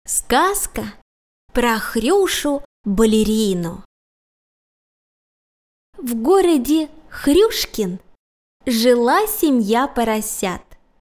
Сказка про Хрюшу-балерину. В городе Хрюшкин жила семья поросят.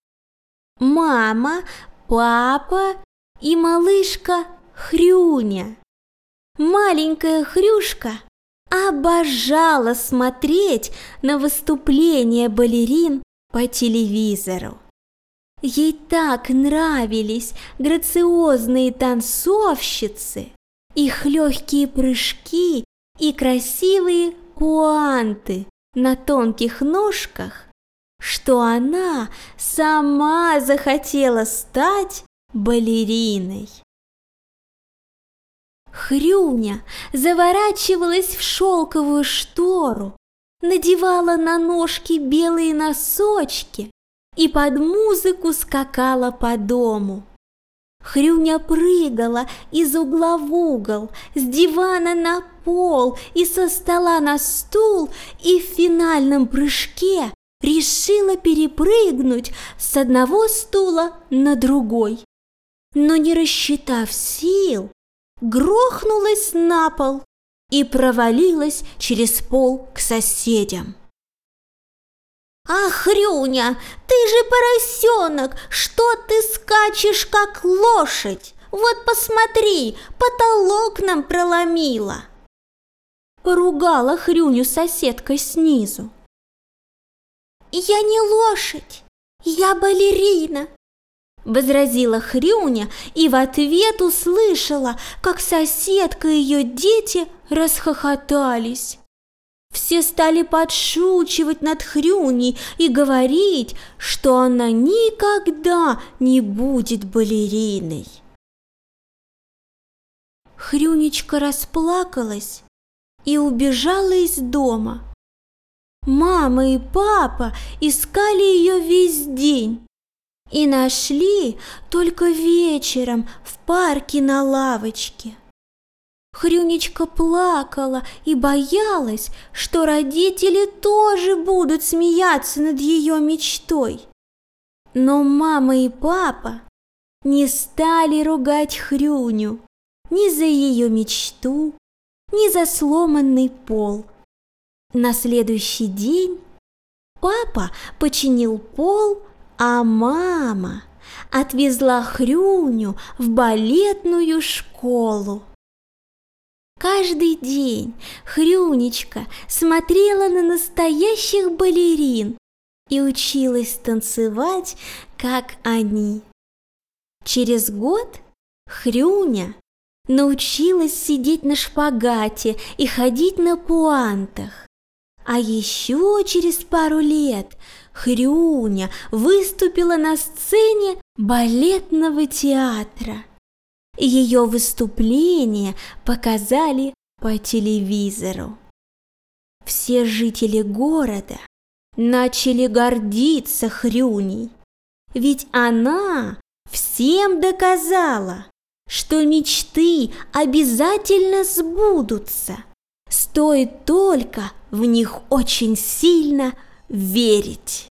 Мама, папа и малышка Хрюня. Маленькая Хрюшка обожала смотреть на выступления балерин по телевизору. Ей так нравились грациозные танцовщицы, их легкие прыжки и красивые пуанты на тонких ножках, что она сама захотела стать балериной. Хрюня заворачивалась в шелковую штору, надевала на ножки белые носочки и под музыку скакала по дому. Хрюня прыгала из угла в угол, с дивана на пол и со стола на стул, и в финальном прыжке решила перепрыгнуть с одного стула на другой. Но не рассчитав сил, грохнулась на пол и провалилась через пол к соседям. «Ах, Хрюня, ты же поросенок, что ты скачешь, как лошадь? Вот посмотри, потолок нам проломила!» Поругала Хрюню соседка снизу. «Я не лошадь, я балерина!» Возразила Хрюня и в ответ услышала, как соседка и ее дети расхохотались. Все стали подшучивать над Хрюней и говорить, что она никогда не будет балериной. Хрюнечка расплакалась и убежала из дома. Мама и папа искали ее весь день и нашли только вечером в парке на лавочке. Хрюнечка плакала и боялась, что родители тоже будут смеяться над ее мечтой. Но мама и папа не стали ругать Хрюню ни за ее мечту, ни за сломанный пол. На следующий день папа починил пол, а мама отвезла Хрюню в балетную школу. Каждый день Хрюнечка смотрела на настоящих балерин и училась танцевать, как они. Через год Хрюня научилась сидеть на шпагате и ходить на пуантах. А еще через пару лет Хрюня выступила на сцене балетного театра. Ее выступления показали по телевизору. Все жители города начали гордиться Хрюней, ведь она всем доказала, что мечты обязательно сбудутся, стоит только в них очень сильно верить.